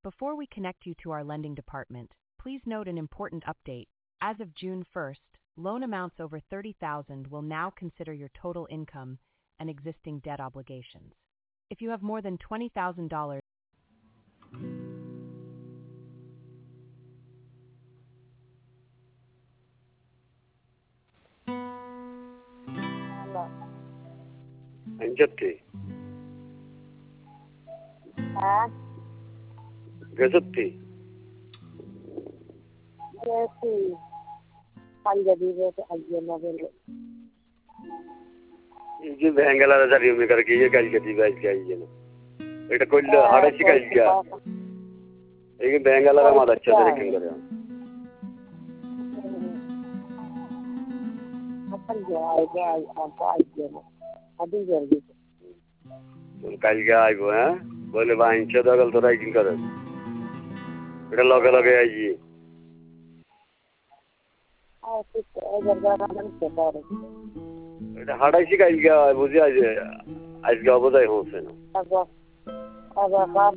Before we connect you to our lending department, please note an important update. As of June 1st, loan amounts over $30,000 will now consider your total income and existing debt obligations. If you have more than $20,000, Anjati. हाँ Gazatti. जैसी पंजाबी में तो आइए ना बोलो ये बेंगला नजरियों में करके ये कल गति बाइक क्या ये ना এটা কইলে হাড়াইছি কালকা এই বেঙ্গালার মাথা চাদর কিন করে अपन जाएगा आप आइए ना अभी जल्दी কালকা আইবো হ্যাঁ বলে বাইঞ্চে দগল তোরা কিন করে এটা লগে লগে আইজি आप इधर जाना नहीं पता এটা হাড়াইছি কালকা বুঝি আজ আজকে অবদায় হচ্ছে না अब बात